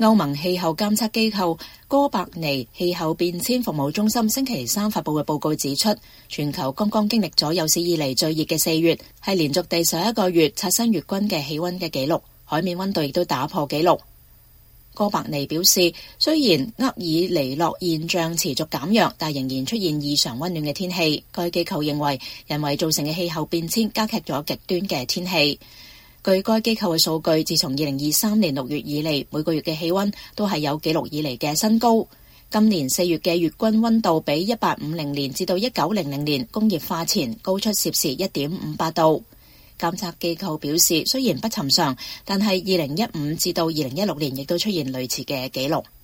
歐盟氣候監測機構哥白尼氣候變遷服務中心星期三發佈嘅報告指出，全球剛剛經歷咗有史以嚟最熱嘅4月，係連續第11個月刷新月均嘅氣溫嘅紀錄，海面溫度亦都打破紀錄。哥白尼表示，雖然厄爾尼諾現象持續減弱，但仍然出現異常溫暖嘅天氣。該機構認為，人為造成嘅氣候變遷加劇咗極端嘅天氣。據該機構嘅數據，自從2023年6月以嚟，每個月嘅氣溫都係有紀錄以嚟嘅新高。今年4月嘅月均溫度比1850年至到1900年工業化前高出攝氏1.58度。監測機構表示，雖然不尋常，但係2015至到2016年亦都出現類似嘅紀錄。